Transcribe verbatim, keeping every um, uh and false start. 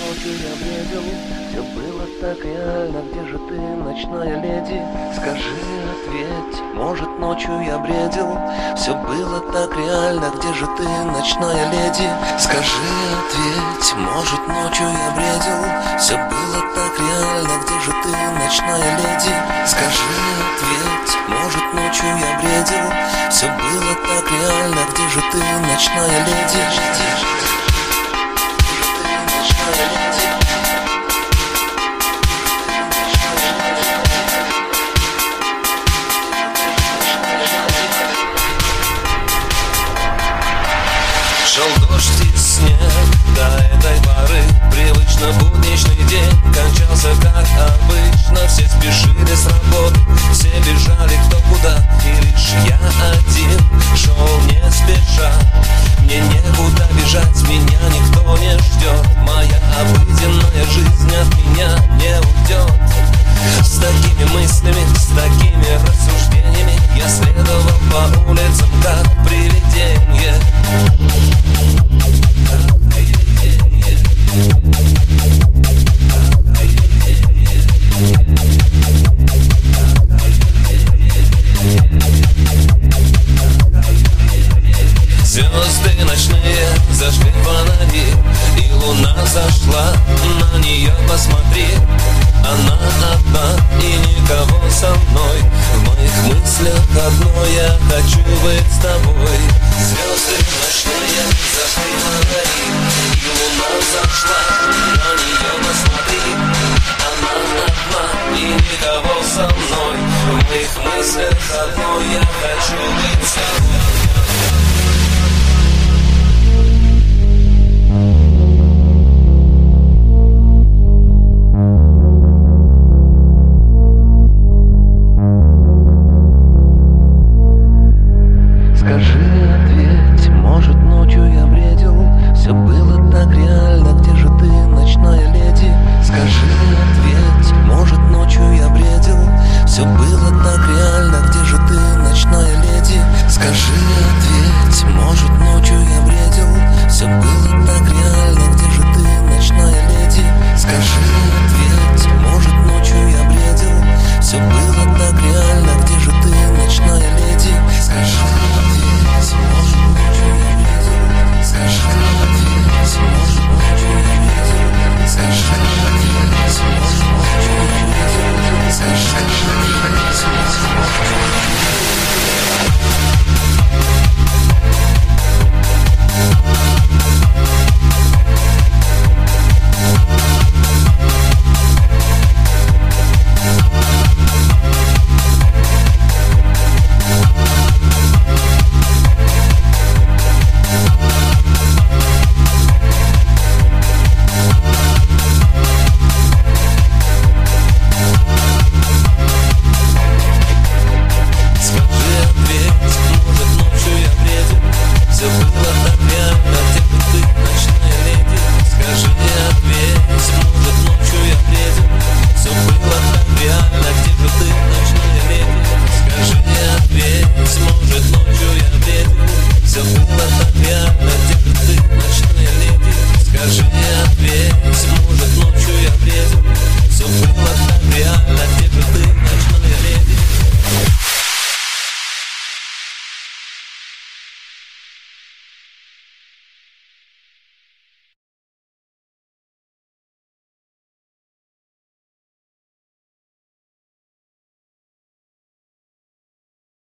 ночью я бредил, все было так реально. Где же ты, ночная леди? Скажи, ответь, может, ночью я бредил, все было так реально. Где же ты, ночная леди? Скажи, ответь, может, ночью я бредил, все было так реально. Где же ты, ночная леди? Скажи, ответь, может, ночью я бредил, все было так реально. Где же ты, ночная леди? Шел дождь и снег до этой поры. Привычно будничный день кончался как обычно. Все спешили с работы, все бежали кто куда, и лишь я один шел не спеша. Мне некуда бежать, меня никто не ждет. Моя обыденная жизнь от меня не уйдет. С такими мыслями, с такими рассуждениями я следовал по улицам как привидение. Звезды ночные зажгли фонари, и луна зашла, на нее посмотри. Она одна и никого со мной. В моих мыслях одно, я хочу быть с тобой. Звезды ночные зажгли фонари.